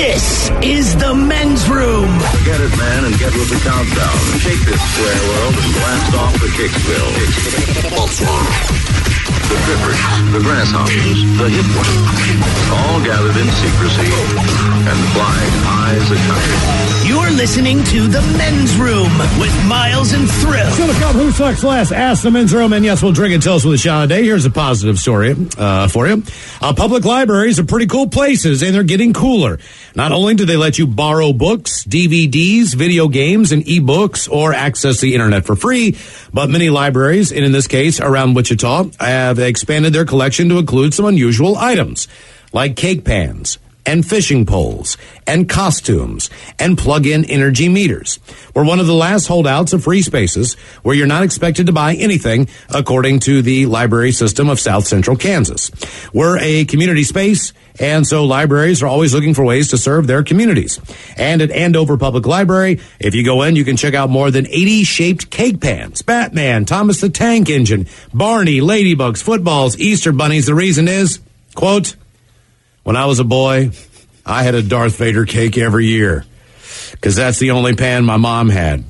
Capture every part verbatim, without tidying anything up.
This is the men's room. Get it, man, and get with the countdown. Shake this square world and blast off the Kicksville. The Drippers, the Grasshoppers, the Hip Ones, all gathered in secrecy and flying high as a kite. You're listening to the men's room with Miles and Thrill. So look up who sucks last. Ask the men's room, and yes, we'll drink and tell us with a shot a day. Here's a positive story uh, for you. Uh, public libraries are pretty cool places, and they're getting cooler. Not only do they let you borrow books, D V Ds, video games, and ebooks, or access the internet for free, but many libraries, and in this case around Wichita, have expanded their collection to include some unusual items like cake pans and fishing poles and costumes and plug-in energy meters. We're one of the last holdouts of free spaces where you're not expected to buy anything, according to the library system of South Central Kansas. We're a community space, and so libraries are always looking for ways to serve their communities. And at Andover Public Library, if you go in, you can check out more than eighty shaped cake pans, Batman, Thomas the Tank Engine, Barney, ladybugs, footballs, Easter bunnies. The reason is, quote, when I was a boy, I had a Darth Vader cake every year because that's the only pan my mom had.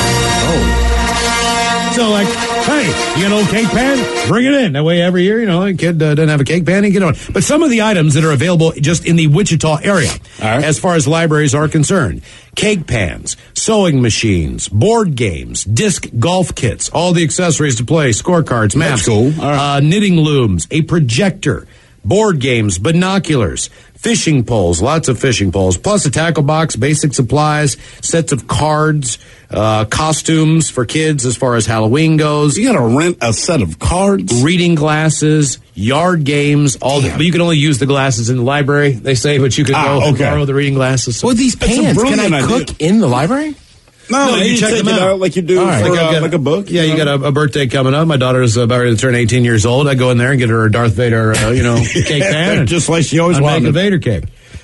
Oh. So, like, hey, you got an old cake pan? Bring it in. That way every year, you know, a kid uh, doesn't have a cake pan, he get on. But some of the items that are available just in the Wichita area, right, as far as libraries are concerned, cake pans, sewing machines, board games, disc golf kits, all the accessories to play, scorecards, maps, cool. Right. uh, knitting looms, a projector, board games, binoculars, fishing poles, lots of fishing poles, plus a tackle box, basic supplies, sets of cards, uh, costumes for kids as far as Halloween goes. You got to rent a set of cards? Reading glasses, yard games, all the, but you can only use the glasses in the library, they say, but you can ah, go okay. and borrow the reading glasses. So. Well, these pans, can I cook idea. in the library? No, no, you, you check take them it out. out like you do right. for like, uh, got, like a book. Yeah, you, know? got a, a birthday coming up. My daughter's about ready to turn eighteen years old. I go in there and get her a Darth Vader, uh, you know, cake pan. Just like she always I wanted. make a Vader cake.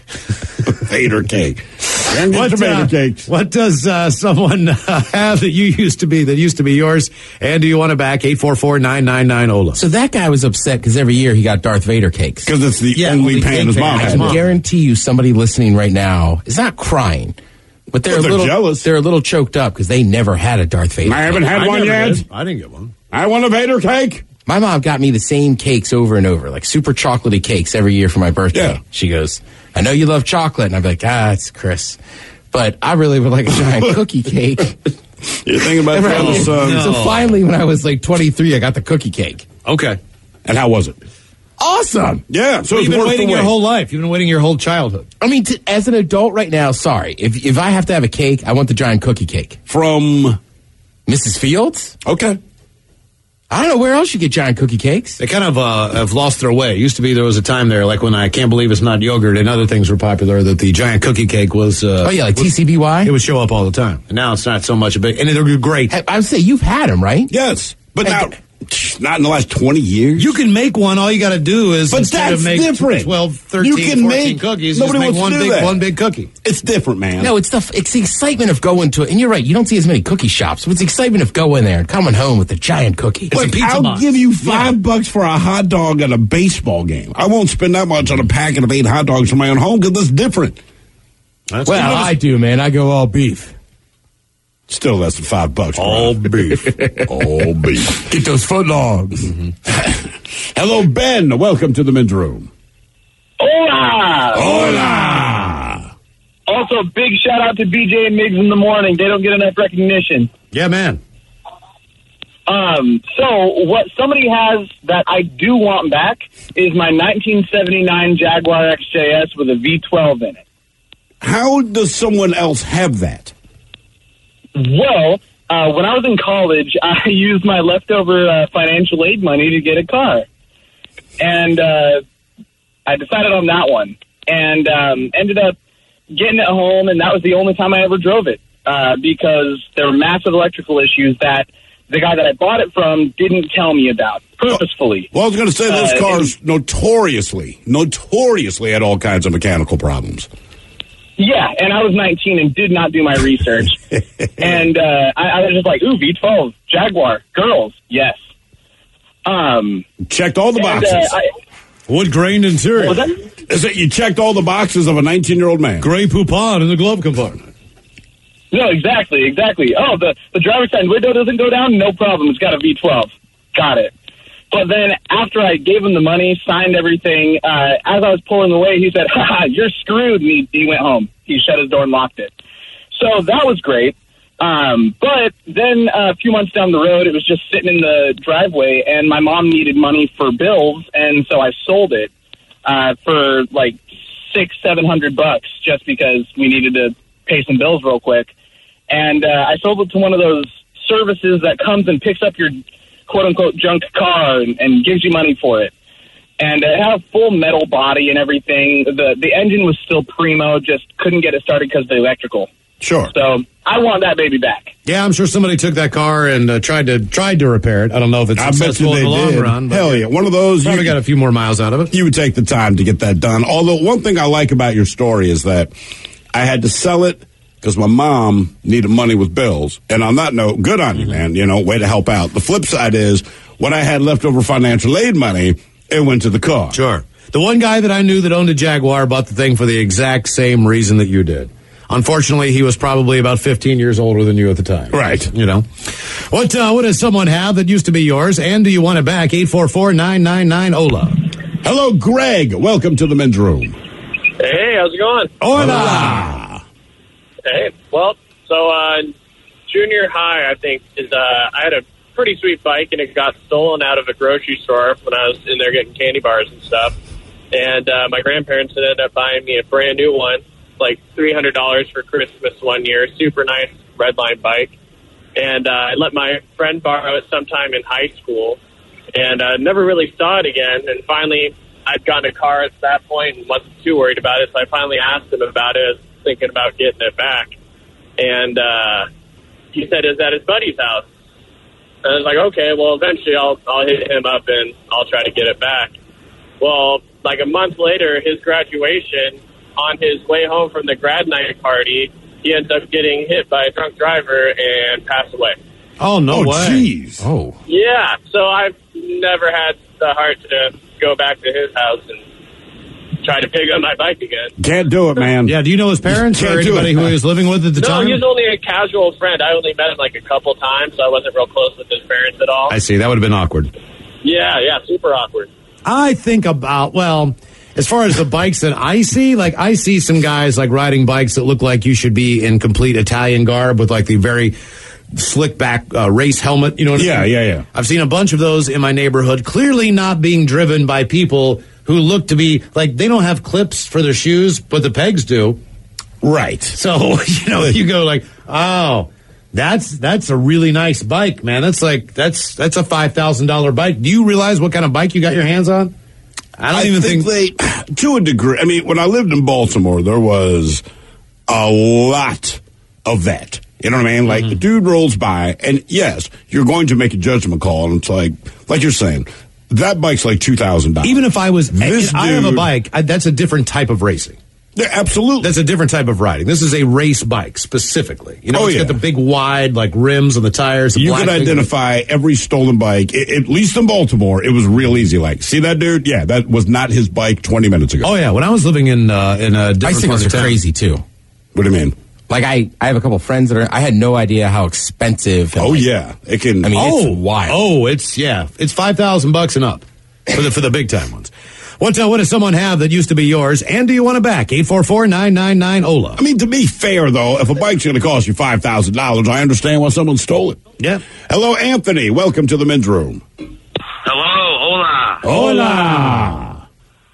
Vader cake. And get What, your Vader uh, cakes. what does uh, someone uh, have that you used to be, that used to be yours? And do you want it back? eight four four, nine nine nine, O L A. So that guy was upset because every year he got Darth Vader cakes. Because it's the Yeah, only only pan cake his pan mom his had. mom. I guarantee you somebody listening right now is not crying, but they're, Well, a they're little jealous. They're a little choked up because they never had a Darth Vader I haven't cake. had I one never yet. did. I didn't get one. I want a Vader cake. My mom got me the same cakes over and over, like super chocolatey cakes every year for my birthday. Yeah. She goes, I know you love chocolate. And I'd be like, ah, it's Chris. But I really would like a giant cookie cake. You're thinking about Remember, trying to son. no. So finally, when I was like twenty-three, I got the cookie cake. Okay. And how was it? Awesome. Yeah, so Well, it's you've been worth waiting the your wait. whole life. You've been waiting your whole childhood. I mean, t- as an adult right now, sorry. If if I have to have a cake, I want the giant cookie cake. From, Missus Fields? okay. I don't know where else you get giant cookie cakes. They kind of uh, have lost their way. It used to be there was a time there, like when I Can't Believe It's Not Yogurt and other things were popular, that the giant cookie cake was... Uh, Oh, yeah, like was- T C B Y? It would show up all the time. And now it's not so much a big... And they're great. I, I would say you've had them, right? Yes. But Hey, now, not in the last twenty years. You can make one. All you got to do is But instead that's of make different. twelve, thirteen, You can fourteen make- cookies, nobody just make wants to one do big, that. one big cookie. It's different, man. No, it's the it's the excitement of going to it. And you're right, you don't see as many cookie shops. But it's the excitement of going there and coming home with the giant cookie. It's a Look, pizza I'll box. give you five Yeah. bucks for a hot dog at a baseball game. I won't spend that much on a packet of eight hot dogs from my own home because that's different. That's Well, good. I do, man. I go all beef. Still less than five bucks. all bro. beef. All beef. Get those foot logs. Hello, Ben. Welcome to the men's room. Hola! Hola. Also, big shout out to B J and Migs in the morning. They don't get enough recognition. Yeah, man. Um, so what somebody has that I do want back is my nineteen seventy-nine Jaguar X J S with a V twelve in it. How does someone else have that? Well, uh, when I was in college, I used my leftover uh, financial aid money to get a car. And uh, I decided on that one. And um, ended up getting it home, and that was the only time I ever drove it. Uh, because there were massive electrical issues that the guy that I bought it from didn't tell me about, purposefully. Well, I was going to say those Uh, cars notoriously, notoriously had all kinds of mechanical problems. Yeah, and I was nineteen and did not do my research. and uh, I, I was just like, ooh, V twelve, Jaguar, girls, yes. Um, Checked all the and, boxes. uh, I, Wood grained interior. What was that? Is it you checked all the boxes of a nineteen-year-old man? Gray poupon in the glove compartment. No, exactly, exactly. Oh, the, the driver's side window doesn't go down? No problem. It's got a V twelve. Got it. But then after I gave him the money, signed everything, uh, as I was pulling away, he said, haha, you're screwed. And he, he went home. He shut his door and locked it. So that was great. Um, but then uh, a few months down the road, it was just sitting in the driveway, and my mom needed money for bills, and so I sold it uh, for like six, seven hundred bucks just because we needed to pay some bills real quick. And uh, I sold it to one of those services that comes and picks up your quote-unquote junk car and, and gives you money for it. And it had a full metal body and everything. The the engine was still primo, just couldn't get it started because of the electrical. Sure. So I want that baby back. Yeah, I'm sure somebody took that car and uh, tried to tried to repair it. I don't know if it's I bet successful you they in the long did. run. But Hell yeah. One of those. Probably you, got a few more miles out of it. you would take the time to get that done. Although one thing I like about your story is that I had to sell it because my mom needed money with bills. And on that note, good on you, man. You know, way to help out. The flip side is when I had leftover financial aid money, it went to the car. Sure. The one guy that I knew that owned a Jaguar bought the thing for the exact same reason that you did. Unfortunately, he was probably about fifteen years older than you at the time. Right. You know. What uh, what does someone have that used to be yours, and do you want it back? eight four four, nine nine nine, O L A. Hello, Greg. Welcome to the men's room. Hey, how's it going? Hola. Hey, well, so uh, junior high, I think, is uh, I had a pretty sweet bike, and it got stolen out of a grocery store when I was in there getting candy bars and stuff. And uh, my grandparents ended up buying me a brand new one, like three hundred dollars for Christmas one year. Super nice Redline bike. And uh, I let my friend borrow it sometime in high school, and uh, never really saw it again. And finally, I'd gotten a car at that point and wasn't too worried about it, so I finally asked him about it. I was thinking about getting it back. And uh, he said it's at his buddy's house. And I was like, okay, well, eventually I'll I'll hit him up and I'll try to get it back. Well, like a month later, his graduation, on his way home from the grad night party, he ends up getting hit by a drunk driver and passed away. Oh, no Oh, way. jeez. Oh. Yeah, so I've never had the heart to go back to his house and try to pick up my bike again. Can't do it, man. Yeah, do you know his parents or Can't do anybody it. who he was living with at the No, time? he was only a casual friend. I only met him like a couple times, so I wasn't real close with his parents at all. I see. That would have been awkward. Yeah, yeah, super awkward. I think about, well, as far as the bikes that I see, like I see some guys like riding bikes that look like you should be in complete Italian garb with like the very slick back uh, race helmet. You know what Yeah, I mean? yeah, yeah. I've seen a bunch of those in my neighborhood, clearly not being driven by people who look to be like they don't have clips for their shoes, but the pegs do. Right. So, you know, you go like, oh, that's that's a really nice bike, man. That's like that's that's a five thousand dollar bike. Do you realize what kind of bike you got your hands on? I don't I even think, think, they, to a degree, I mean, when I lived in Baltimore, there was a lot of that. You know what I mean? Like, Mm-hmm. the dude rolls by, and yes, you're going to make a judgment call, and it's like, like you're saying, that bike's like two thousand dollars. even if I was, This I have a dude- bike, I, that's a different type of racing. Yeah, absolutely. That's a different type of riding. This is a race bike specifically. You know, Oh, it's yeah. got the big wide like rims on the tires. the You black could thing. identify every stolen bike, I- at least in Baltimore. It was real easy. Like, see that dude? Yeah, that was not his bike twenty minutes ago. Oh yeah, when I was living in uh, in a different part Bicycles of are town. crazy too. What do you mean? Like I, I have a couple friends that are. I had no idea how expensive. and, Oh, like, yeah. It can. I mean, Oh, it's wild. Oh, it's yeah, it's five thousand bucks and up for the for the big time ones. What uh, what does someone have that used to be yours, and do you want it back? Eight four four nine nine nine O L A. I mean, to be fair, though, if a bike's going to cost you five thousand dollars, I understand why someone stole it. Yeah. Hello, Anthony. Welcome to the men's room. Hello, hola. Hola.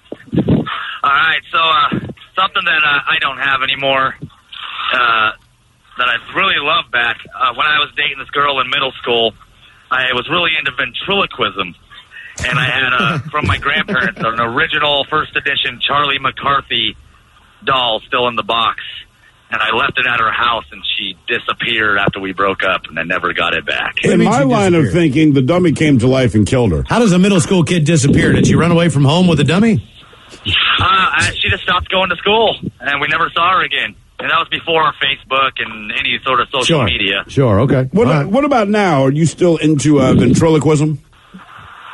All right, so uh, something that uh, I don't have anymore uh, that I really love back. Uh, when I was dating this girl in middle school, I was really into ventriloquism. And I had, uh, from my grandparents, an original first edition Charlie McCarthy doll still in the box. And I left it at her house, and she disappeared after we broke up, and I never got it back. do you In mean my she line of disappeared? thinking, the dummy came to life and killed her. How does a middle school kid disappear? Did she run away from home with a dummy? Uh, I, she just stopped going to school, and we never saw her again. And that was before Facebook and any sort of social Sure. media. Sure. Okay. What, All right. what about now? Are you still into uh, ventriloquism?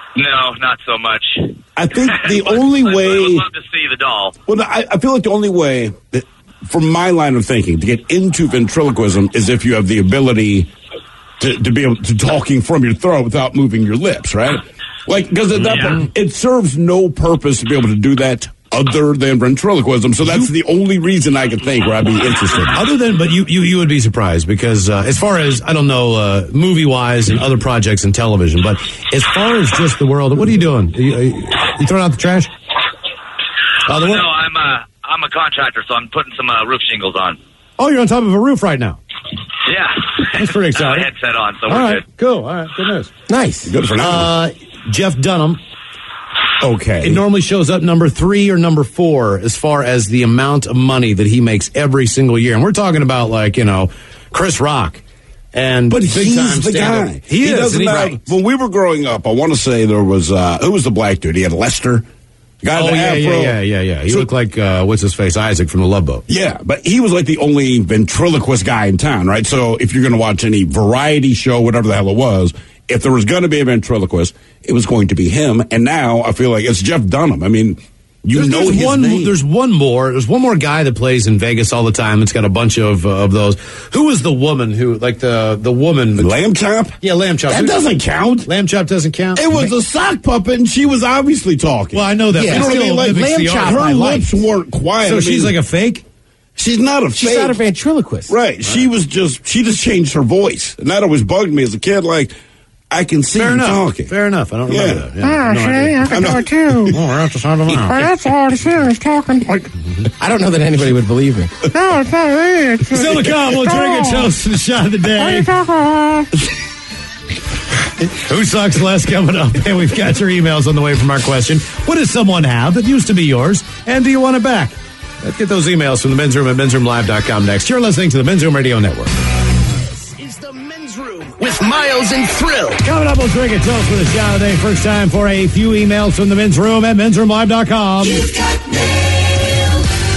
No, not so much. I think the But- only but I would way. love to see the doll. Well, I, I feel like the only way, that, from my line of thinking, to get into ventriloquism is if you have the ability to, to be able to talking from your throat without moving your lips, right? Like, because at that Yeah. point, it serves no purpose to be able to do that other than ventriloquism. So that's the only reason I could think where I'd be interested. Other than, but you, you, you would be surprised because uh, as far as, I don't know, uh, movie-wise and other projects in television, but as far as just the world, what are you doing? Are you, are you, you throwing out the trash? Uh, the no, wor- I'm a I'm a contractor, so I'm putting some uh, roof shingles on. Oh, you're on top of a roof right now. Yeah, That's pretty I have exciting. a headset on, so All we're right, good. cool. All right, good news. Nice. Good for now. Uh, Jeff Dunham. Okay. It normally shows up number three or number four as far as the amount of money that he makes every single year. And we're talking about, like, you know, Chris Rock. And But big he's time the stand-up. guy. He, is. doesn't and he- have, when we were growing up, I want to say there was, uh, who was the black dude? He had Lester. The guy Oh, with the yeah, afro. yeah, yeah, yeah, yeah. He So- looked like, uh, what's his face, Isaac from The Love Boat. Yeah, but he was like the only ventriloquist guy in town, right? So if you're going to watch any variety show, whatever the hell it was, if there was going to be a ventriloquist, it was going to be him. And now I feel like it's Jeff Dunham. I mean, you There's, know there's his one. name. There's one more. There's one more guy that plays in Vegas all the time. It's got a bunch of uh, of those. Who was the woman who, like the the woman? Lamb Chop? Yeah, Lamb Chop. That Who- doesn't count. Lamb Chop doesn't count. It was a sock puppet, and she was obviously talking. Well, I know that. Yeah. but you know it what I still mean? Like, mimics Lamb the Chop, art. her I like. lips weren't quiet. So I she's mean, like a fake. she's not a She's fake. not a ventriloquist. Right. She was just, she just changed her voice. And that always bugged me as a kid. Like, I can see Fair you enough. talking. Fair enough. I don't Yeah. remember that. Yeah, no idea. can do it too. Oh, that's the sound of mouth. That's all the is talking. I don't know that anybody would believe me. No, it's not me. Still to come, we'll drink a toast to the shot of the day. Who sucks less coming up? And we've got your emails on the way from our question. What does someone have that used to be yours? And do you want it back? Let's get those emails from the men's room at men's room live dot com next. You're listening to the Men's Room Radio Network. This is the Men's Room with Miles and Thrill. Coming up, we'll drink a toast for the shot of the day. First time for a few emails from the men's room at men's room live dot com. You've got mail.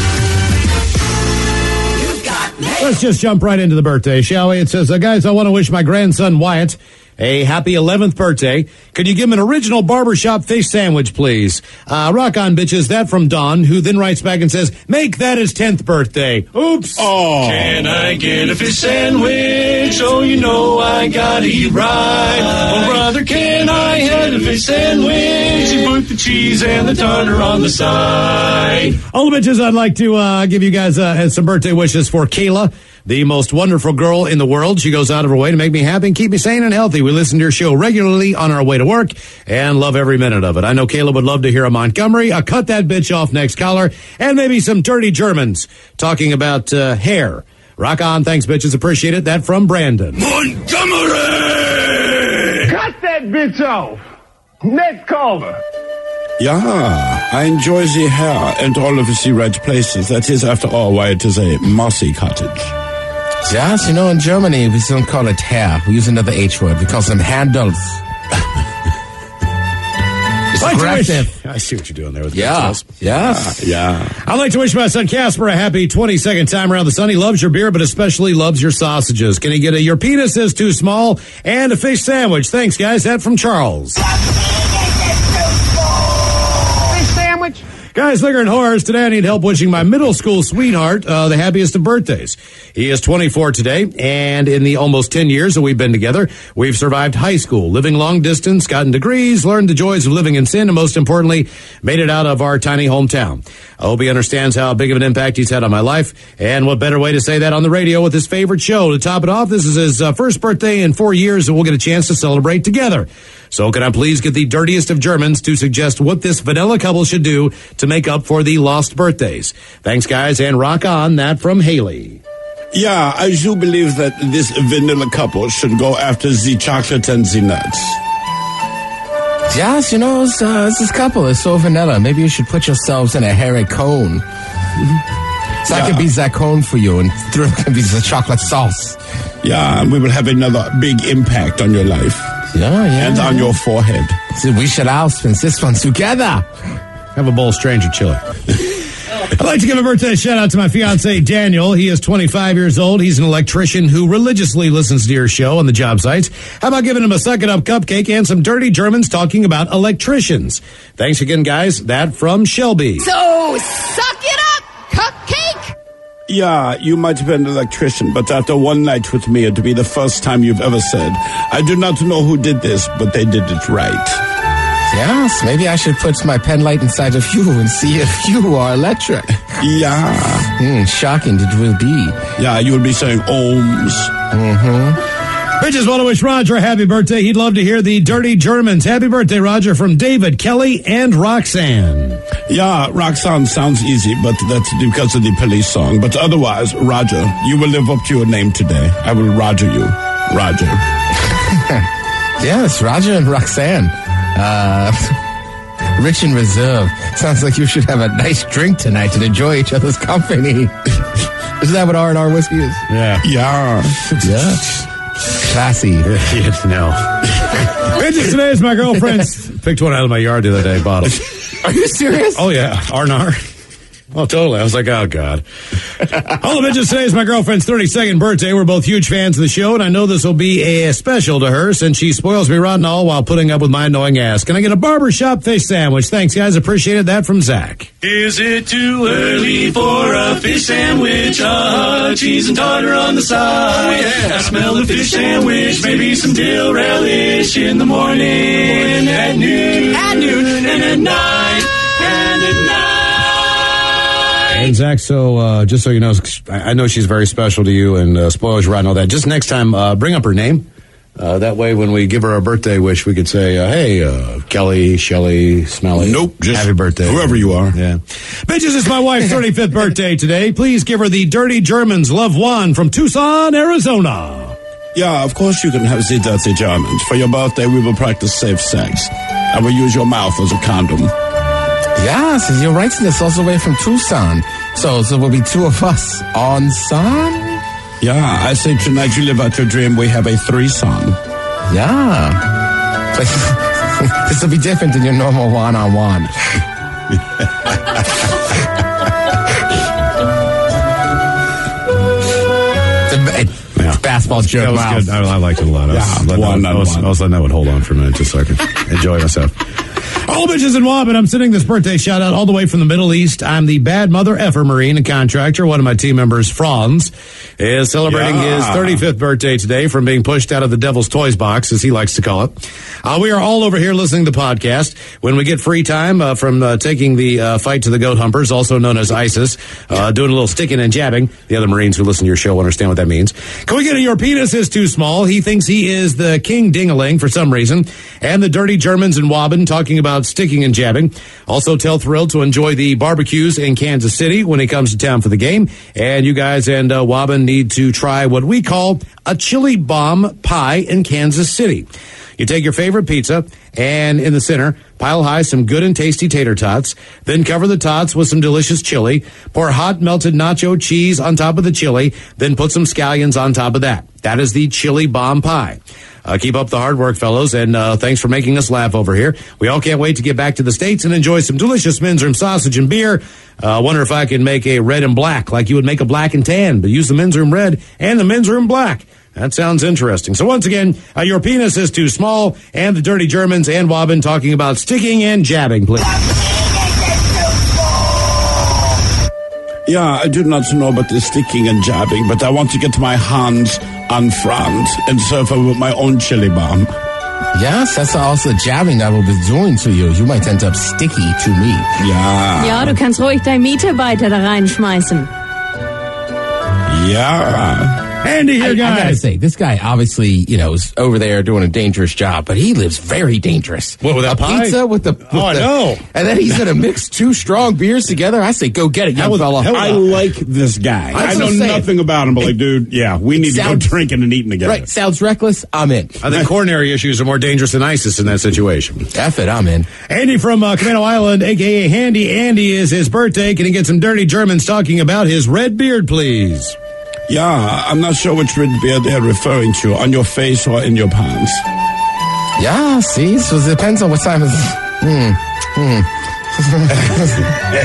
You've got mail. Let's just jump right into the birthday, shall we? It says, uh, guys, I want to wish my grandson Wyatt a happy eleventh birthday. Could you give him an original barbershop fish sandwich, please? Uh, rock on, bitches. That from Don, who then writes back and says, make that his tenth birthday. Oops. Oh. Can I get a fish sandwich? Oh, you know I gotta eat right. Oh, brother, can I have a fish sandwich? You put the cheese and the tartar on the side. All the bitches, I'd like to uh, give you guys uh, some birthday wishes for Kayla, the most wonderful girl in the world. She goes out of her way to make me happy and keep me sane and healthy. We listen to your show regularly on our way to work and love every minute of it. I know Kayla would love to hear a Montgomery, a cut that bitch off next caller, and maybe some dirty Germans talking about uh, hair. Rock on. Thanks, bitches. Appreciate it. That from Brandon. Montgomery! Cut that bitch off. Next caller. Yeah, I enjoy the hair and all of the right places. That is, after all, why it is a mossy cottage. Yes, you know, in Germany, we don't call it hair. We use another H word. We call them handles. It's Like to wish- aggressive. I see what you're doing there with the Yeah. details. Yes. Yeah. I'd like to wish my son Casper a happy twenty-second time around the sun. He loves your beer, but especially loves your sausages. Can he get a your penis is too small and a fish sandwich? Thanks, guys. That from Charles. Fish sandwich. Guys, liquor and horrors. Today I need help wishing my middle school sweetheart uh, the happiest of birthdays. He is twenty-four today, and in the almost ten years that we've been together, we've survived high school, living long distance, gotten degrees, learned the joys of living in sin, and most importantly, made it out of our tiny hometown. I hope he understands how big of an impact he's had on my life, and what better way to say that on the radio with his favorite show. To top it off, this is his uh, first birthday in four years, and we'll get a chance to celebrate together. So can I please get the dirtiest of Germans to suggest what this vanilla couple should do to make up for the lost birthdays? Thanks, guys, and rock on. That from Haley. Yeah, I do believe that this vanilla couple should go after the chocolate and the nuts. Yes, you know, it's, uh, this couple is so vanilla. Maybe you should put yourselves in a hairy cone. So I can be that cone for you, and Thrill can be the chocolate sauce. Yeah, and we will have another big impact on your life Yeah, yeah. and on your forehead. So we should all spend this one together. Have a bowl of stranger chili. I'd like to give a birthday shout out to my fiance Daniel. He is twenty-five years old. He's an electrician who religiously listens to your show on the job sites. How about giving him a suck it up cupcake and some dirty Germans talking about electricians? Thanks again, guys. That from Shelby. So, suck it up, cupcake! Yeah, you might have been an electrician, but after one night with me, it'd be the first time you've ever said, I do not know who did this, but they did it right. Yes, maybe I should put my pen light inside of you and see if you are electric. Yeah. Mm, shocking it will be. Yeah, you would be saying ohms. Mm-hmm. We just want to wish Roger a happy birthday. He'd love to hear the Dirty Germans. Happy birthday, Roger, from David, Kelly, and Roxanne. Yeah, Roxanne sounds easy, but that's because of the police song. But otherwise, Roger, you will live up to your name today. I will Roger you. Roger. Yes, Roger and Roxanne. Uh, rich in reserve. Sounds like you should have a nice drink tonight and enjoy each other's company. Isn't that what R and R whiskey is? Yeah. Yeah. Yeah. Classy. Yeah, no. Bitches, today is my girlfriend's. Picked one out of my yard the other day, bottle. Are you serious? Oh, yeah. R and R. Oh, totally. I was like, oh, God. All the bitches, today is my girlfriend's thirty-second birthday. We're both huge fans of the show, and I know this will be a special to her since she spoils me rotten all while putting up with my annoying ass. Can I get a barbershop fish sandwich? Thanks, guys. Appreciated that from Zach. Is it too early for a fish sandwich? Uh, cheese and tartar on the side. Yeah. I smell the fish sandwich, maybe some dill relish in the morning, at noon, at noon, and at night, and at night. And Zach, so uh, just so you know, I know she's very special to you and uh, spoils you right and all that. Just next time, uh, bring up her name. Uh, that way, when we give her a birthday wish, we could say, uh, hey, uh, Kelly, Shelly, Smelly. Nope, just happy birthday. Whoever you are. Yeah. Bitches, it's my wife's thirty-fifth birthday today. Please give her the Dirty Germans Love One from Tucson, Arizona. Yeah, of course you can have the Dirty Germans. For your birthday, we will practice safe sex. I will use your mouth as a condom. Yes, you're writing this all the way from Tucson. So, so will be two of us on son? Yeah, I say tonight you live out your dream. We have a threesome. Yeah. This will be different than your normal one-on-one. Yeah. Basketball joke. That was Wow. good. I, I liked it a lot. I was, Yeah, letting one that, on I, was, one. I was letting that one hold on for a minute just so I could enjoy myself. All bitches in Wobbin, I'm sending this birthday shout out all the way from the Middle East. I'm the bad mother effer Marine and contractor. One of my team members, Franz, is celebrating Yeah. his thirty-fifth birthday today from being pushed out of the Devil's Toys box, as he likes to call it. Uh, we are all over here listening to the podcast. When we get free time uh, from uh, taking the uh, fight to the goat humpers, also known as ISIS, uh, doing a little sticking and jabbing. The other Marines who listen to your show understand what that means. Can we get a your penis is too small? He thinks he is the king ding-a-ling for some reason. And the dirty Germans in Wobbin talking about sticking and jabbing. Also tell Thrill to enjoy the barbecues in Kansas City when he comes to town for the game. And you guys and uh, Wobbin need to try what we call a chili bomb pie in Kansas City. You take your favorite pizza and in the center, pile high some good and tasty tater tots. Then cover the tots with some delicious chili. Pour hot melted nacho cheese on top of the chili. Then put some scallions on top of that. That is the chili bomb pie. Uh, keep up the hard work, fellows, and uh, thanks for making us laugh over here. We all can't wait to get back to the States and enjoy some delicious men's room sausage and beer. I uh, wonder if I can make a red and black like you would make a black and tan, but use the men's room red and the men's room black. That sounds interesting. So once again, uh, your penis is too small, and the dirty Germans and Wobbin talking about sticking and jabbing, please. Yeah, I do not know about the sticking and jabbing, but I want to get my hands on front and serve her with my own chili bomb. Yes, that's also jabbing I will be doing to you. You might end up sticky to me. Ja. Ja, du kannst ruhig dein Mitarbeiter da reinschmeißen. Yeah. Andy here, I, I gotta guys. say, this guy obviously, you know, is over there doing a dangerous job, but he lives very dangerous. What, with that a pie? pizza with the. With Oh, I the- know. And then he's gonna mix two strong beers together. I say, go get it, young fella. I like this guy. That's I what know I'm saying. nothing about him, but like, dude, yeah, we need sounds- to go drinking and eating together. Right, sounds reckless. I'm in. I think coronary issues are more dangerous than ISIS in that situation. F it, I'm in. Andy from uh, Commando Island, a k a. Handy Andy, is his birthday. Can he get some dirty Germans talking about his red beard, please? Yeah, I'm not sure which red beard they're referring to, on your face or in your pants. Yeah, see, so it depends on what time of. Hmm. Hmm.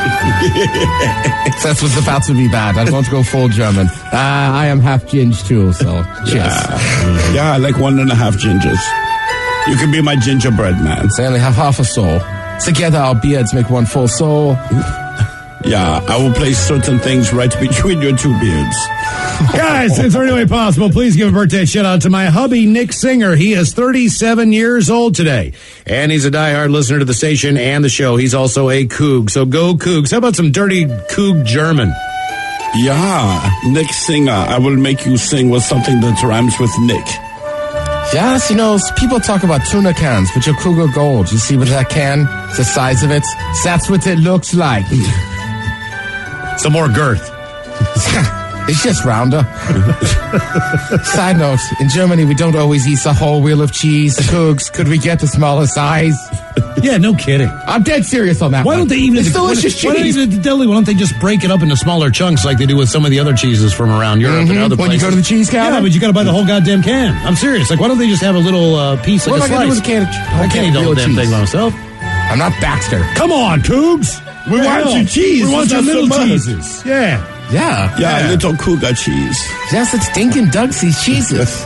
That's what's about to be bad. I don't want to go full German. Uh, I am half ginge too, so cheers. Yeah. yeah, I like one and a half gingers. You can be my gingerbread man. So I only have half a soul. Together our beards make one full soul. Yeah, I will place certain things right between your two beards. Guys, is there any way possible? Please give a birthday shout out to my hubby, Nick Singer. He is thirty-seven years old today, and he's a diehard listener to the station and the show. He's also a Coug, so go Cougs. How about some dirty Coug German? Yeah, Nick Singer. I will make you sing with something that rhymes with Nick. Yes, you know, people talk about tuna cans, but your Kruger Gold. You see what that can? The size of it? That's what it looks like. Some more girth. It's just rounder. Side note, in Germany, we don't always eat a whole wheel of cheese. Cougs, could we get a smaller size? Yeah, no kidding. I'm dead serious on that Why one. don't they even It's at the, delicious why, why cheese. don't even at the deli, why don't they just break it up into smaller chunks like they do with some of the other cheeses from around Europe Mhm. and other When places? you go to the cheese cabinet? Yeah, but you got to buy the whole goddamn can. I'm serious. Like, why don't they just have a little uh, piece What like am a I slice? gonna do with a can of ch- I whole can't can eat of the whole real damn cheese? thing by myself. I'm not Baxter. Come on, Cougs. We Yeah, want hell. your cheese. We want It's your not so little much. cheeses. Yeah. Yeah. Yeah, Yeah. little cougar cheese. Yes, it's Dinkin' Dugsy's cheeses.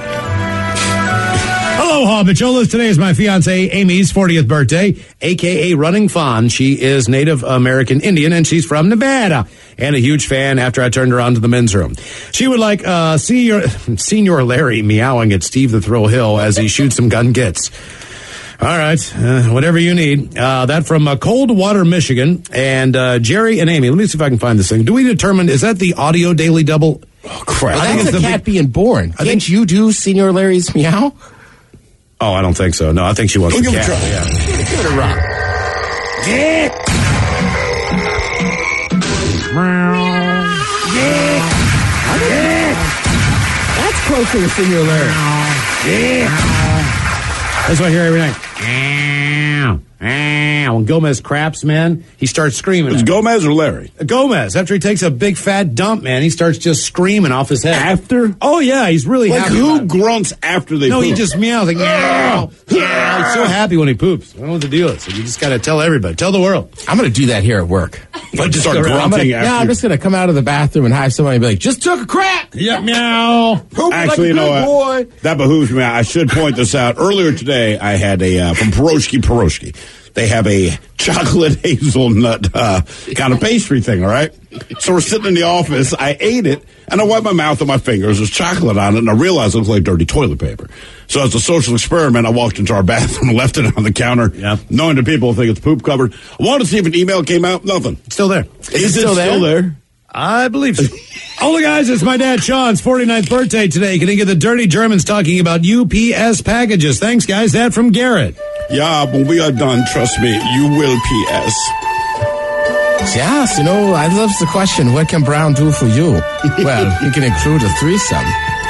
Hello, Habicholas. Today is my fiancée Amy's fortieth birthday, a k a. Running Fawn. She is Native American Indian, and she's from Nevada, and a huge fan after I turned her on to the men's room. She would like uh, Senior, Senior Larry meowing at Steve the Thrill Hill as he shoots some gun gits. All right, uh, whatever you need. Uh, that from uh, Coldwater, Michigan, and uh, Jerry and Amy. Let me see if I can find this thing. Do we determine, is that the audio daily double? Oh, crap. Well, I think that's it's a the cat big- being born. I Can't think- you do Senior Larry's meow? Oh, I don't think so. No, I think she wants We'll the give it a cat. try. Yeah. Give it a rock. That's closer to Senior Larry. That's what I hear every night. Ow, ow. When Gomez craps, man, he starts screaming. It's at him. Gomez or Larry? Gomez, after he takes a big fat dump, man, he starts just screaming off his head. After? Oh, yeah, he's really Like happy. who about it. grunts after they No, poop? he just meows like, meow, meow. He's so happy when he poops. I don't know what the deal is. So you just got to tell everybody. Tell the world. I'm going to do that here at work. But just start go around. I'm gonna, grunting yeah, after. I'm just going to come out of the bathroom and have somebody be like, just took a crap. Yeah, meow. Pooping Actually, like a you know good what? boy. That behooves me. I should point this out. Earlier today, I had a, uh, from Pierogi Pierogi. They have a chocolate hazelnut uh, kind of pastry thing, all right? So we're sitting in the office. I ate it, and I wiped my mouth with my fingers. There's chocolate on it, and I realized it looked like dirty toilet paper. So as a social experiment, I walked into our bathroom and left it on the counter, Yeah. knowing that people think it's poop covered. I wanted to see if an email came out. Nothing. It's still there. Is, it still still there? there? I believe so. Only guys, it's my dad Sean's forty-ninth birthday today. Can he get the dirty Germans talking about U P S packages? Thanks, guys. That from Garrett. Yeah, when we are done, trust me, you will P S. Yes, you know, I love the question, what can Brown do for you? Well, you can include a threesome.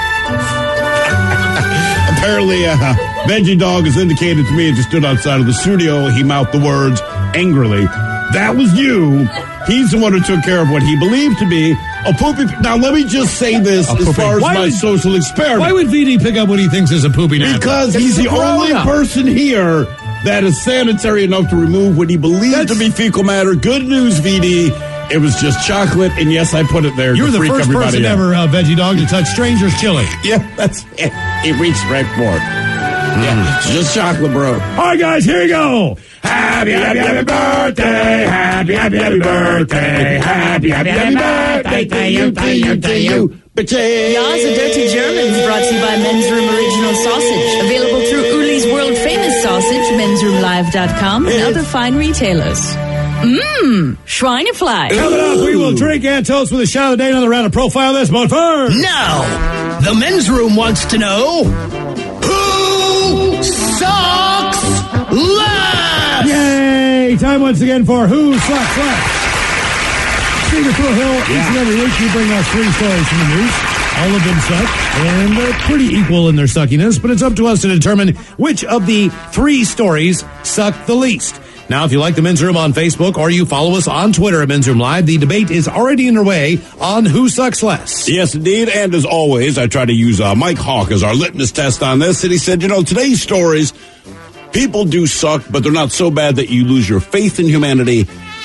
Apparently, uh, Veggie Dog has indicated to me as he stood outside of the studio, he mouthed the words angrily. That was you. He's the one who took care of what he believed to be a poopy. Now, let me just say this A as poopy- far as Why my would- social experiment. Why would V D pick up what he thinks is a poopy napkin? Because he's It's the a only grown-up. person here that is sanitary enough to remove what he believed That's- to be fecal matter. Good news, V D. It was just chocolate, and yes, I put it there. You were to the freak first everybody person out. ever, uh, Veggie Dog, to touch strangers' chili. Yeah, that's it. He reached right for it. Yeah, it's just chocolate, bro. All right, guys, here you go. Happy, happy, happy birthday. Happy, happy, happy birthday. Happy, happy, happy birthday to you, to you, to you. Bitches. Yas, a Dirty German is brought to you by Men's Room Original Sausage. Available through Uli's world famous sausage, men's room live dot com, and other fine retailers. Mmm, Schweinefleisch. Coming up, we will drink and toast with a shot of the day. Another round of profile this, but first. Now, the men's room wants to know who sucks less. Yay! Time once again for Who Sucks Less. Steve the Thrill Hill, each and every week you bring us three stories from the news. All of them suck, and they're pretty equal in their suckiness, but it's up to us to determine which of the three stories suck the least. Now, if you like the Men's Room on Facebook or you follow us on Twitter at Men's Room Live, the debate is already underway on Who Sucks Less. Yes, indeed. And as always, I try to use uh, Mike Hawk as our litmus test on this. And he said, you know, today's stories, people do suck, but they're not so bad that you lose your faith in humanity.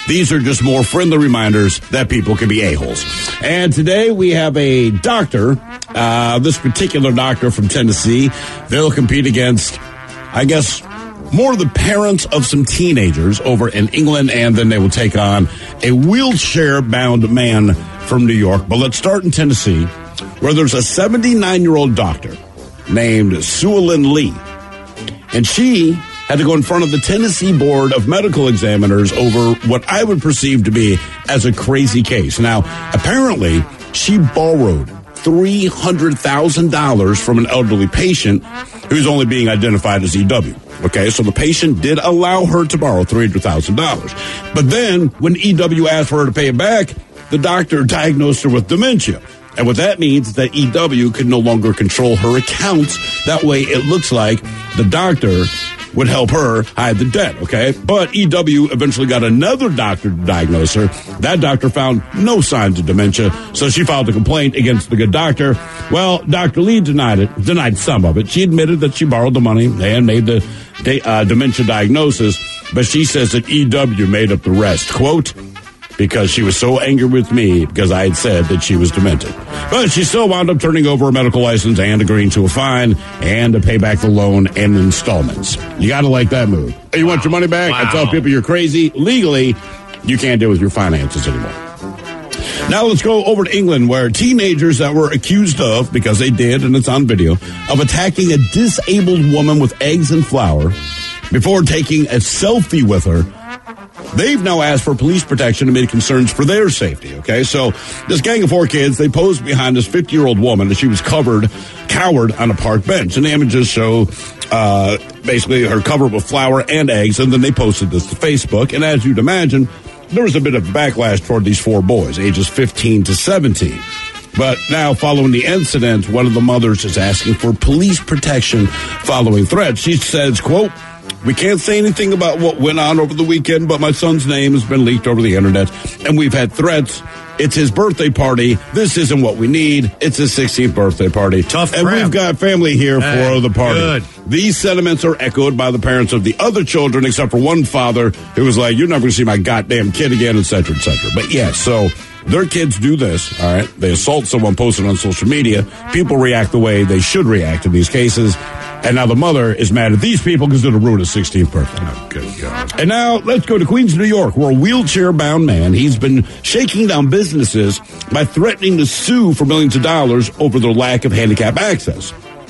These are just more friendly reminders that people can be a-holes. And today we have a doctor, uh, this particular doctor from Tennessee. They'll compete against, I guess, more the parents of some teenagers over in England, and then they will take on a wheelchair-bound man from New York. But let's start in Tennessee, where there's a seventy-nine-year-old doctor named Sue Lynn Lee. And she had to go in front of the Tennessee Board of Medical Examiners over what I would perceive to be as a crazy case. Now, apparently, she borrowed three hundred thousand dollars from an elderly patient who's only being identified as E W. Okay, so the patient did allow her to borrow three hundred thousand dollars. But then, when E W asked for her to pay it back, the doctor diagnosed her with dementia. And what that means is that E W could no longer control her accounts. That way, it looks like the doctor would help her hide the debt, okay? But E W eventually got another doctor to diagnose her. That doctor found no signs of dementia, so she filed a complaint against the good doctor. Well, Doctor Lee denied it, denied some of it. She admitted that she borrowed the money and made the uh, dementia diagnosis, but she says that E W made up the rest. Quote, because she was so angry with me because I had said that she was demented. But she still wound up turning over a medical license and agreeing to a fine and to pay back the loan in installments. You got to like that move. Hey, you want your money back? Wow. I tell people you're crazy. Legally, you can't deal with your finances anymore. Now let's go over to England, where teenagers that were accused of, because they did, and it's on video, of attacking a disabled woman with eggs and flour before taking a selfie with her, they've now asked for police protection amid concerns for their safety, okay? So this gang of four kids, they posed behind this fifty-year-old woman as she was covered, cowered on a park bench. And the images show uh, basically her covered with flour and eggs, and then they posted this to Facebook. And as you'd imagine, there was a bit of backlash toward these four boys, ages fifteen to seventeen. But now, following the incident, one of the mothers is asking for police protection following threats. She says, quote, "We can't say anything about what went on over the weekend, but my son's name has been leaked over the internet, and we've had threats. It's his birthday party. This isn't what we need. It's his sixteenth birthday party. Tough And crap. We've got family here Hey, for the party." good. These sentiments are echoed by the parents of the other children, except for one father who was like, "You're never going to see my goddamn kid again," et cetera, et cetera. But yes, so their kids do this, all right? They assault someone, post it on social media. People react the way they should react in these cases. And now the mother is mad at these people because it'll ruin his sixteenth birthday. Oh, good God. And now let's go to Queens, New York, where a wheelchair-bound man, he's been shaking down businesses by threatening to sue for millions of dollars over their lack of handicap access.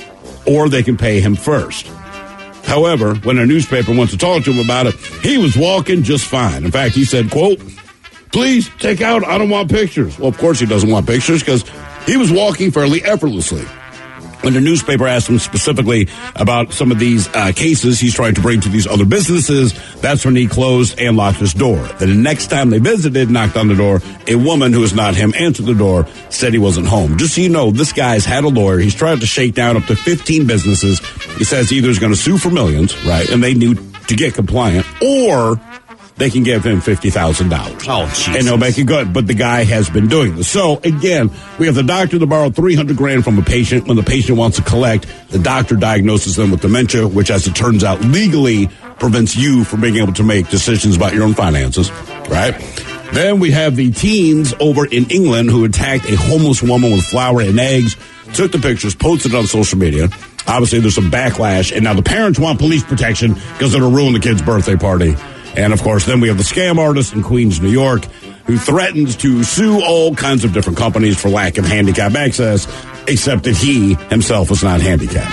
Or they can pay him first. However, when a newspaper wants to talk to him about it, he was walking just fine. In fact, he said, quote, "Please take out, I don't want pictures." Well, of course he doesn't want pictures because he was walking fairly effortlessly. When the newspaper asked him specifically about some of these uh, cases he's trying to bring to these other businesses, that's when he closed and locked his door. Then the next time they visited, knocked on the door, a woman who was not him answered the door, said he wasn't home. Just so you know, this guy's had a lawyer. He's tried to shake down up to fifteen businesses. He says either he's going to sue for millions, right, and they need to get compliant, or they can give him fifty thousand dollars. Oh, Jesus. And they'll make it good. But the guy has been doing this. So, again, we have the doctor that borrowed three hundred grand from a patient. When the patient wants to collect, the doctor diagnoses them with dementia, which, as it turns out, legally prevents you from being able to make decisions about your own finances, right? Then we have the teens over in England who attacked a homeless woman with flour and eggs, took the pictures, posted it on social media. Obviously, there's some backlash, and now the parents want police protection because it'll ruin the kid's birthday party. And, of course, then we have the scam artist in Queens, New York, who threatens to sue all kinds of different companies for lack of handicap access, except that he himself was not handicapped.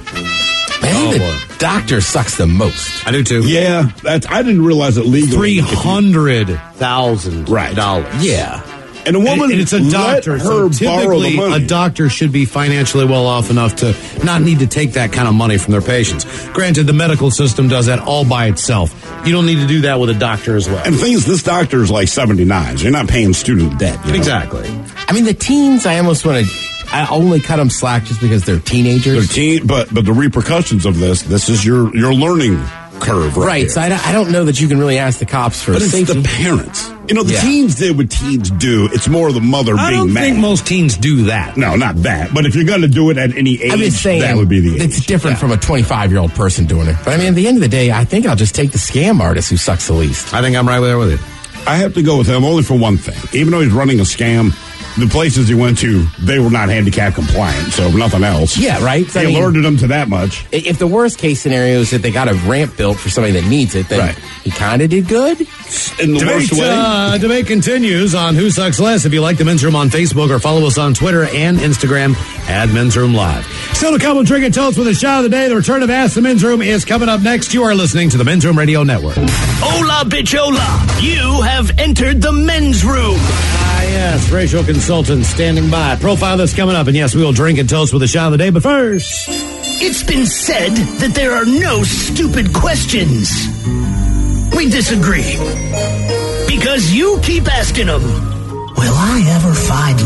I think the doctor sucks the most. I do, too. Yeah, that's, I didn't realize it legally. three hundred thousand dollars. Right. Yeah. And a woman, and, and it's a doctor, let so her borrow the typically money. a doctor should be financially well off enough to not need to take that kind of money from their patients. Granted, the medical system does that all by itself. You don't need to do that with a doctor as well. And the thing is, this doctor is like seventy-nine, so you're not paying student debt. You know? Exactly. I mean, the teens, I almost want to, I only cut them slack just because they're teenagers. They're teen, but but the repercussions of this, this is your your learning curve, right? Right, here. so I don't, I don't know that you can really ask the cops for But it's safety. the parents. You know, the Yeah. teens did what teens do. It's more the mother I being don't mad. think most teens do that. No, not that. But if you're going to do it at any age, I'm just saying that would be the age. it's different from a twenty-five-year-old person doing it. But I mean, at the end of the day, I think I'll just take the scam artist who sucks the least. I think I'm right there with you. I have to go with him only for one thing. Even though he's running a scam, the places he went to, they were not handicap compliant, so nothing else. Yeah, right? He I mean, alerted them to that much. If the worst case scenario is that they got a ramp built for somebody that needs it, then Right. he kind of did good. In the Debate, worst way. uh, debate continues on Who Sucks Less. If you like the Men's Room on Facebook or follow us on Twitter and Instagram at Men's Room Live. Still a couple of drinking toasts with a shot of the day. The return of Ask the Men's Room is coming up next. You are listening to the Men's Room Radio Network. Hola, bitch, hola. You have entered the Men's Room. Ah, yes, racial consultant standing by. Profile that's coming up. And yes, we will drink and toast with a shot of the day. But first, It's been said that there are no stupid questions. We disagree. Because you keep asking them, will I ever find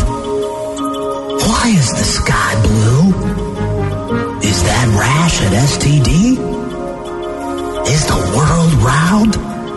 love? Why is the sky blue? Is that rash an S T D? Is the world round?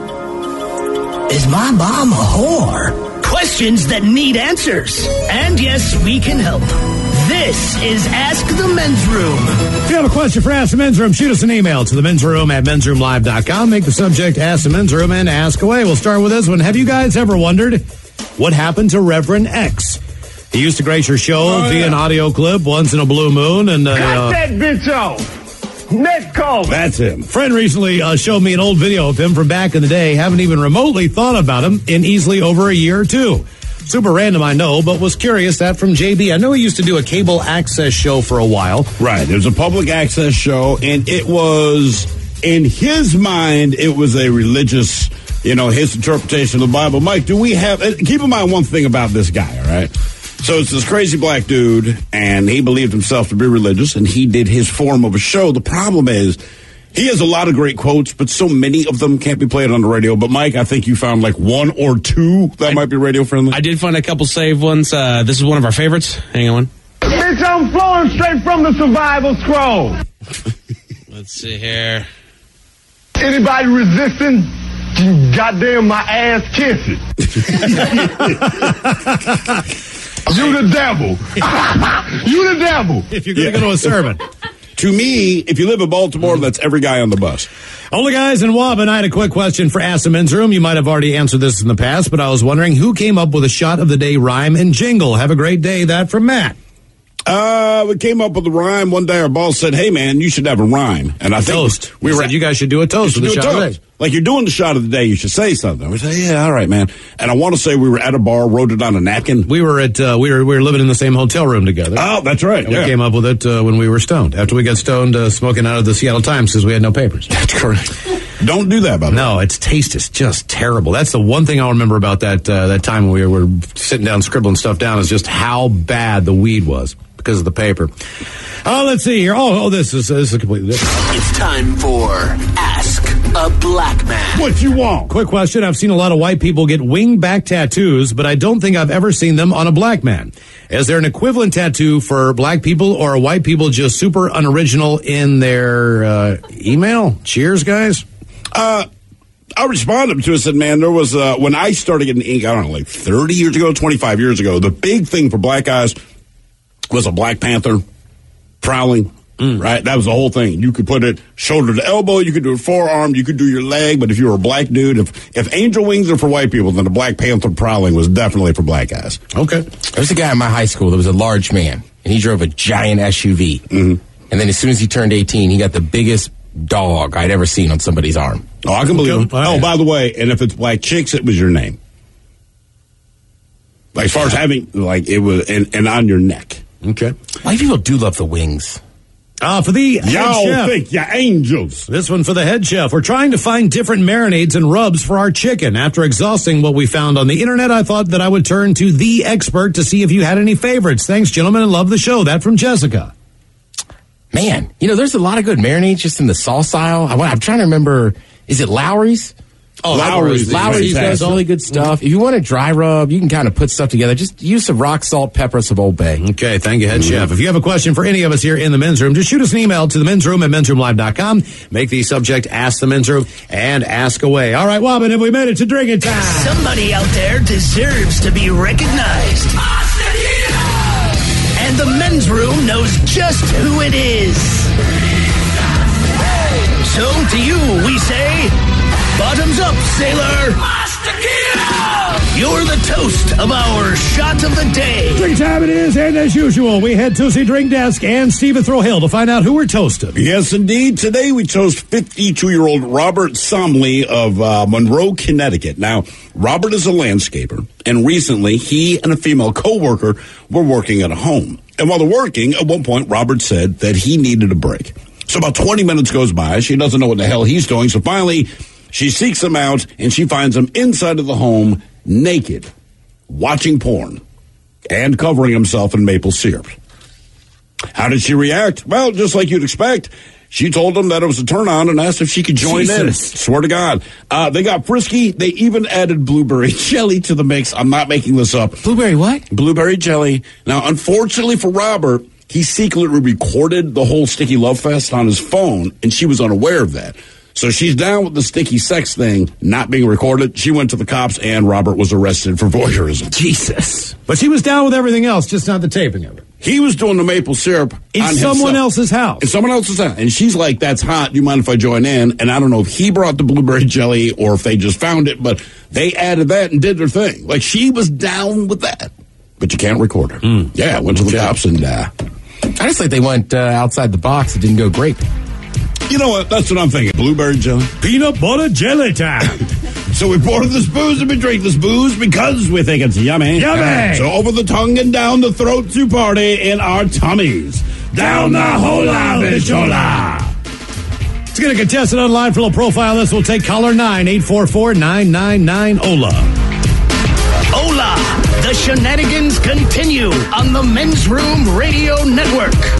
Is my mom a whore? Questions that need answers. And yes, we can help. This is Ask the Men's Room. if you have a question for Ask the Men's Room, shoot us an email to the men's room at men's room live dot com. Make the subject Ask the Men's Room and ask away. We'll start with this one. Have you guys ever wondered what happened to Reverend X? He used to grace your show Oh, via yeah. an audio clip once in a blue moon. And uh, Cut that bitch off. Next call. That's him. friend recently uh, showed me an old video of him from back in the day. Haven't even remotely thought about him in easily over a year or two. Super random, I know, but was curious. That from J B. I know he used to do a cable access show for a while. Right. It was a public access show, and it was, in his mind, it was a religious, you know, his interpretation of the Bible. Mike, do we have, keep in mind one thing about this guy, all right? So it's this crazy black dude, and he believed himself to be religious, and he did his form of a show. The problem is, he has a lot of great quotes, but so many of them can't be played on the radio. But, Mike, I think you found like one or two that I, might be radio friendly. I did find a couple saved ones. Uh, this is one of our favorites. Hang on. Bitch, I'm flowing straight from the survival scroll. Let's see here. Anybody resisting? Goddamn, my ass kiss it. You the devil. You the devil. If you're going to go to a sermon. To me, if you live in Baltimore, that's every guy on the bus. Only guys in Wob, and I had a quick question for Ask the Men's Room. You might have already answered this in the past, but I was wondering who came up with a shot of the day rhyme and jingle. Have a great day. That from Matt. Uh, we came up with a rhyme. One day our boss said, hey, man, you should have a rhyme. And I think Toast. we He were said you guys should do a toast You with should a do shot of the toast. day. Like you're doing the shot of the day, you should say something. We say, yeah, all right, man. And I want to say we were at a bar, wrote it on a napkin. We were at uh, we were we were living in the same hotel room together. Oh, that's right. And yeah. we came up with it uh, when we were stoned. After we got stoned, uh, smoking out of the Seattle Times because we had no papers. That's correct. Don't do that, by the way. No, its taste is just terrible. That's the one thing I'll remember about that uh, that time when we were sitting down scribbling stuff down is just how bad the weed was because of the paper. Oh, let's see here. Oh, oh, this is this is completely different. It's time for Ask a Black Man. What you want? Quick question. I've seen a lot of white people get wing-back tattoos, but I don't think I've ever seen them on a black man. Is there an equivalent tattoo for black people, or are white people just super unoriginal in their uh, email? Cheers, guys. Uh, I responded to it, said, man, there was, uh, when I started getting ink, I don't know, like thirty years ago, twenty-five years ago, the big thing for black guys was a Black Panther prowling. Mm. Right? That was the whole thing. You could put it shoulder to elbow, you could do it forearm, you could do your leg, but if you were a black dude, if, if angel wings are for white people, then the Black Panther prowling was definitely for black guys. Okay. There was a guy in my high school that was a large man, and he drove a giant S U V. Mm-hmm. And then as soon as he turned eighteen, he got the biggest dog I'd ever seen on somebody's arm. Oh, I can believe Okay. him. Oh, Oh, yeah. by the way, and if it's black chicks, it was your name. Like, as far as having, like, it was, and, and on your neck. Okay. White people do love the wings. Uh, for the head Y'all chef. think you're angels. This one for the head chef. We're trying to find different marinades and rubs for our chicken. After exhausting what we found on the internet, I thought that I would turn to the expert to see if you had any favorites. Thanks, gentlemen, and love the show. That from Jessica. Man, you know, there's a lot of good marinades just in the sauce aisle. I, I'm trying to remember, is it Lowry's? Oh, Lowry's. Lowry's Right. does really good stuff. If you want to dry rub, you can kind of put stuff together. Just use some rock salt, pepper, some Old Bay. Okay, thank you, head chef. If you have a question for any of us here in the men's room, just shoot us an email to the men's room at men's room live dot com. Make the subject Ask the Men's Room and ask away. All right, Wobbin, have we made it to drinking time? Somebody out there deserves to be recognized. And the Men's Room knows just who it is. So to you, we say, bottoms up, sailor. You're the toast of our shot of the day. Drink time it is, and as usual, we head to the drink desk and Stephen Throwhill to find out who we're toasting. Yes, indeed. Today we toast fifty-two-year-old Robert Somley of uh, Monroe, Connecticut. Now, Robert is a landscaper, and recently he and a female coworker were working at a home. And while they're working, at one point, Robert said that he needed a break. So about twenty minutes goes by. She doesn't know what the hell he's doing, so finally she seeks him out, and she finds him inside of the home, naked, watching porn, and covering himself in maple syrup. How did she react? Well, just like you'd expect. She told him that it was a turn on and asked if she could join Jesus. in. Swear to God. Uh, they got frisky. They even added blueberry jelly to the mix. I'm not making this up. Blueberry what? Blueberry jelly. Now, unfortunately for Robert, he secretly recorded the whole Sticky Love Fest on his phone, and she was unaware of that. So she's down with the sticky sex thing not being recorded. She went to the cops, and Robert was arrested for voyeurism. Jesus. But she was down with everything else, just not the taping of it. He was doing the maple syrup in on someone himself. else's house. In someone else's house. And she's like, that's hot. Do you mind if I join in? And I don't know if he brought the blueberry jelly or if they just found it, but they added that and did their thing. Like, she was down with that. But you can't record her. Mm. Yeah, went to the cops and, uh... I just think they went uh, outside the box. It didn't go great. You know what? That's what I'm thinking. Blueberry jelly. Peanut butter jelly time. So we poured this booze and we drink this booze because we think it's yummy. Yummy. So over the tongue and down the throat to party in our tummies. Down the hola, bichola. Let's get a contestant online for a profile. This will take caller nine eight four four nine nine nine O L A. Hola! The shenanigans continue on the Men's Room Radio Network.